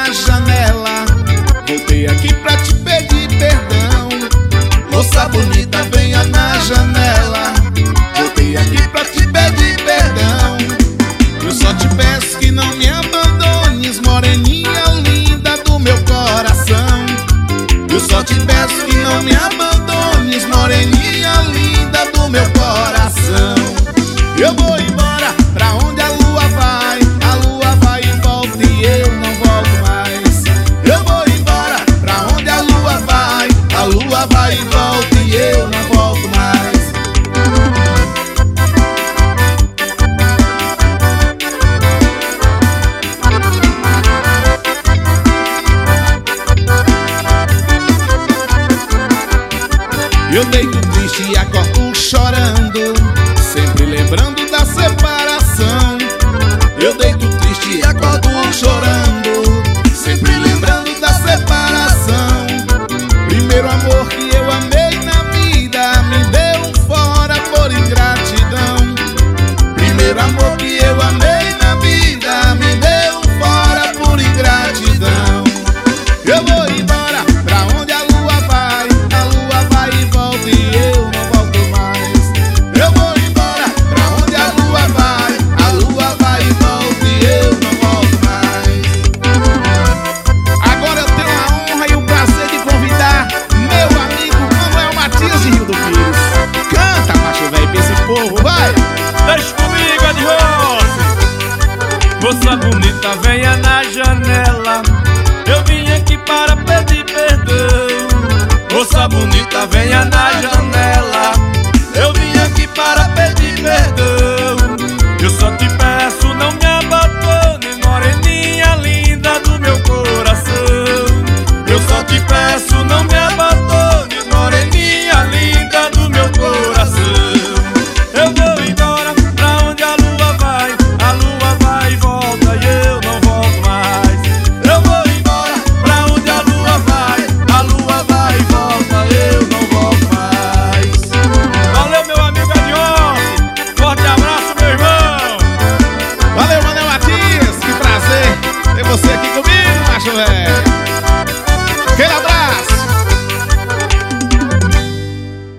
na janela. Voltei aqui pra te pedir perdão. Moça bonita, venha na janela. Voltei aqui pra te pedir perdão. Eu só te peço que não me abandones, moreninha linda do meu coração. Eu só te peço que não me abandones, moreninha linda do meu coração. Eu vou embora pra onde a lua vai e volta e eu não volto mais. Eu vou embora pra onde a lua vai e volta e eu não volto mais. Eu deito triste e acordo chorando, sempre lembrando da separação. Eu deito triste e acordo chorando, sempre lembrando da separação. Primeiro amor que eu amei na vida me deu um fora por ingratidão. Primeiro amor que eu amei na vida me deu um fora por ingratidão. Eu vou embora pra onde a lua vai e volta e eu não volto mais. Eu vou embora pra onde a lua vai e volta e eu não volto mais. Agora eu tenho a honra e o prazer de convidar meu amigo Manuel Matias de Rio do Pires. Canta, macho velho, pra esse povo, vai! Deixa comigo, Adilson. Moça bonita, venha na janela. Eu vim aqui para pedir perdão. Moça bonita, venha na janela.